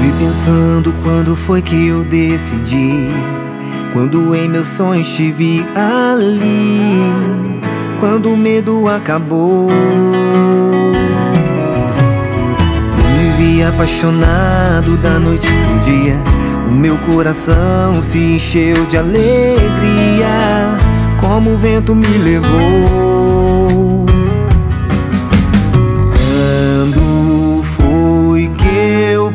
Pensando quando foi que eu decidi, quando em meus sonhos te vi ali, quando o medo acabou. Eu me vi apaixonado da noite pro dia, o meu coração se encheu de alegria, como o vento me levou. Quando foi que eu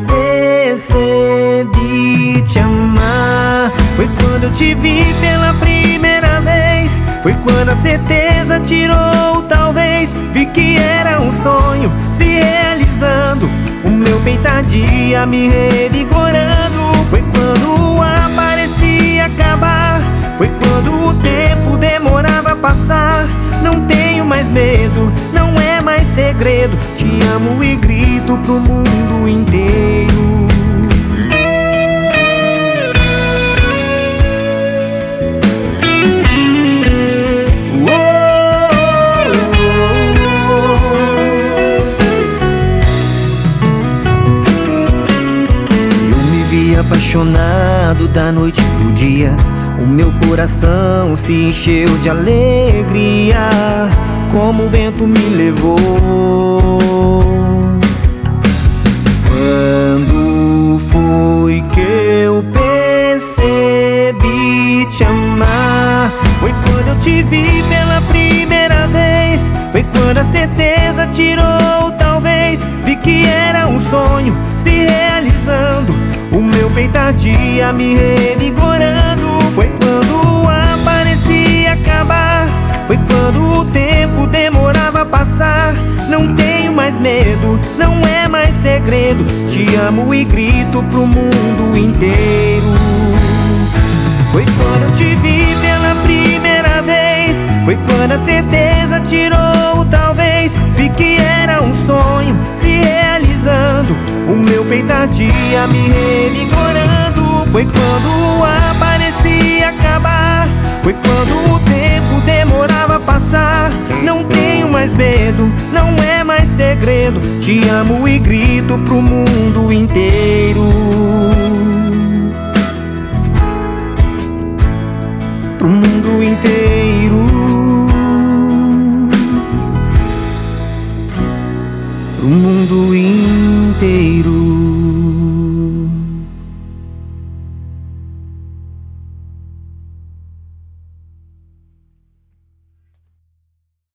percebi te amar? Foi quando eu te vi pela primeira vez, foi quando a certeza tirou talvez. Vi que era um sonho se realizando, o meu peito ardia me revigorando. Foi quando o ar parecia acabar, foi quando o tempo demorava a passar. Não tenho mais medo, não é mais segredo, te amo e grito pro mundo inteiro. Apaixonado da noite pro dia, o meu coração se encheu de alegria, como o vento me levou. Quando foi que eu percebi te amar? Foi quando eu te vi pela primeira vez, foi quando a certeza tirou talvez. Vi que era um sonho se realizando, o meu peito ardia me revigorando. Foi quando o ar parecia acabar, foi quando o tempo demorava a passar. Não tenho mais medo, não é mais segredo, te amo e grito pro mundo inteiro. Foi quando eu te vi pela primeira vez, foi quando a certeza tirou talvez. Vi que era um sonho se realizando, o meu peito ardia me revigorando. Foi quando o ar parecia acabar, foi quando o tempo demorava a passar. Não tenho mais medo, não é mais segredo, te amo e grito pro mundo inteiro.